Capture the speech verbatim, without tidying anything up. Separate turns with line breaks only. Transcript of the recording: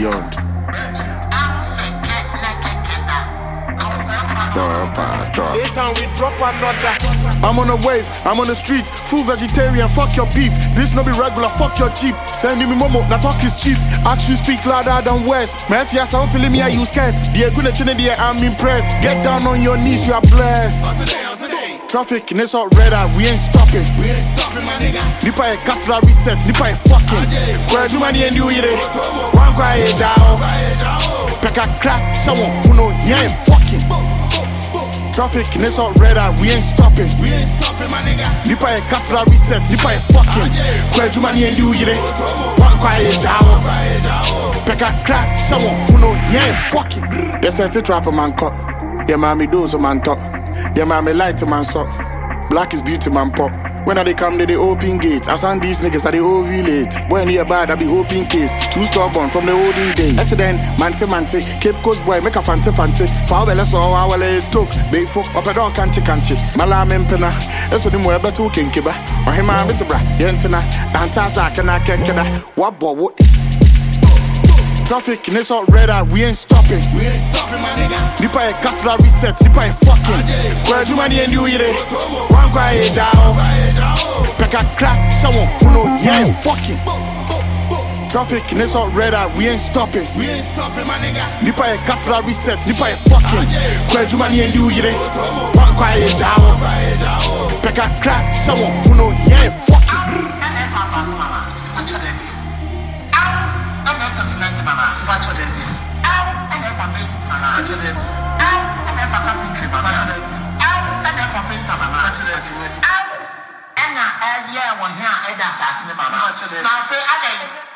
beyond.
Later we drop another.
I'm on a wave, I'm on the street, full vegetarian, fuck your beef. This no be regular, fuck your Jeep. Sending me momo, na talk is cheap. Action speak louder than words. Man, if you're sound feeling me, I use scared. The good at the I'm impressed. Get down on your knees, you are blessed. Traffic in this hot red eye, we ain't stopping.
We ain't stopping, my nigga.
Nipa a cattle reset, nipa a fucking. Where do money and you eat it? One quiet down. Peck a crack, someone who know you ain't fucking. Traffic in this hot red eye, we ain't stopping.
We ain't stopping, my nigga.
Nipa a cattle reset, nipa a fucking. Where do money and you eat it? One quiet down. Peck a crack, someone who know you ain't fucking. They said to trap a man cut. Yeah, mommy does a man talk. Yeah, man, me light to man so. Black is beauty, man pop. When I they come, they, they open gates. I sound these niggas, I they ovulate. When they bad, I be open case. Two stubborn from the olden days. I then, mante mante, Cape Coast boy, make a fante fante. Fawele so, I will let it talk. Bay folk, up a dog, can't can't Malam impena. Eso di mweba tu kinkiba. Wahima, Mister Bra, Yentena. Dantasa, kana kekeda. Wabo, what? Traffic in this hot red eye, we ain't stopping.
We ain't stopping, my nigga.
Nipa a cattle reset, nipa a fucking. Where do money and you eat it? One quiet down. Peck a crack, someone who know you ain't fucking. Traffic in this hot red eye, we ain't stopping.
We ain't stopping, my nigga.
Nipa a cattle reset, nipa a fucking. Where do money and you eat it? One quiet down. Peck a crack, someone who know you ain't fucking.
Mama, what's your name? Ow, and if I'm missing, Mama, what's your name? Ow, and if I'm country, Mama, what's your name? Ow, and if I'm paying for Mama, what's your name? Ow, and now, yeah, one here, and that's asking Mama, what's your name? Now, I